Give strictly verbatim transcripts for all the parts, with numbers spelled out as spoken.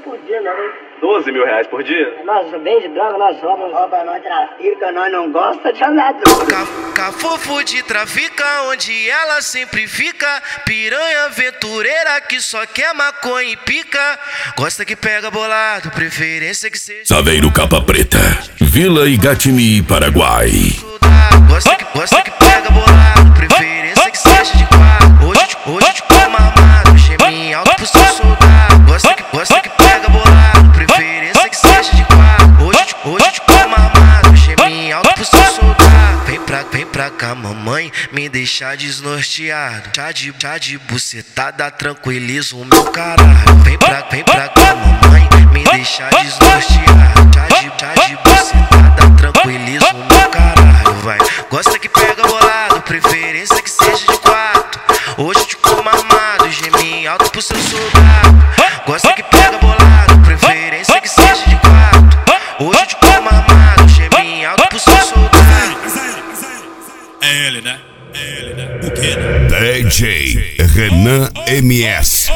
por dia, não, hein? doze mil reais por dia? Nós vende droga, nós roubamos. Rouba, nós trafica, nós não gosta de andar droga. Cafofo de trafica, onde ela sempre fica. Piranha aventureira que só quer maconha e pica. Gosta que pega bolado, preferência que seja Saveiro Capa Preta, Vila Igatimi, Paraguai. Gosta que, gosta que pega bolado, preferência que seja de quatro. Hoje, hoje te como armado, gemi alto pro seu soldado. Gosta que, gosta que pega bolado, preferência que seja de quatro. Hoje, hoje te como armado, gemi alto pro seu soldado. Vem pra, vem pra cá, mamãe, me deixar desnorteado. Chá de, chá de bucetada, tranquiliza o meu caralho. Vem pra, vem pra cá, mamãe, me deixar desnorteado. Chá de, chá de bucetada, tranquiliza o meu caralho, vai. Gosta que pega bolado, preferência que seja de quatro. Hoje te como armado, gemi alto pro seu soldado. Gosta que pega bolado, preferência que seja de quatro. Hoje te como armado, gemi alto pro seu soldado. É ele, né? É ele, né? O que, né? D J Renan M S.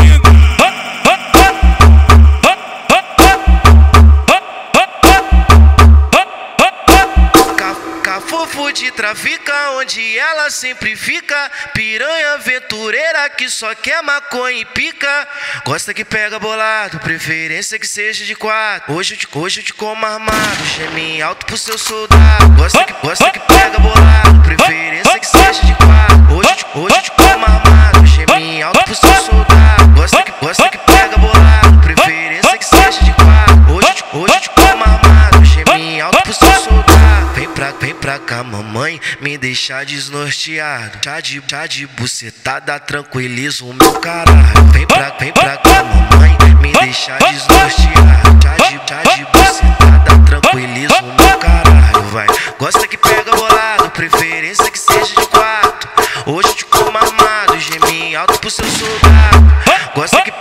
Cafofo de trafica, onde ela sempre fica. Piranha aventureira que só quer maconha e pica. Gosta que pega bolado, preferência que seja de quatro. Hoje eu te, hoje eu te como armado, gemi alto pro seu soldado. Gosta que, gosta que pega bolado, preferência que seja de quatro. Hoje, te, hoje eu te como armado, gemi alto pro seu soldado. Gosta que, gosta que pega bolado, preferência que seja de quatro. Hoje, te, hoje eu te como armado, gemi alto pro seu soldado. Vem pra, vem pra cá, mamãe, me deixar desnorteado. Chá de, chá de bucetada, tranquiliza o meu caralho. Vem pra, vem pra cá, mamãe, me deixar desnorteado. Chá de, chá de bucetada, tranquiliza o meu caralho, vai. Gosta que pega bolado, preferência que seja de quatro. Hoje te como armado, gemi alto pro seu soldado. Gosta que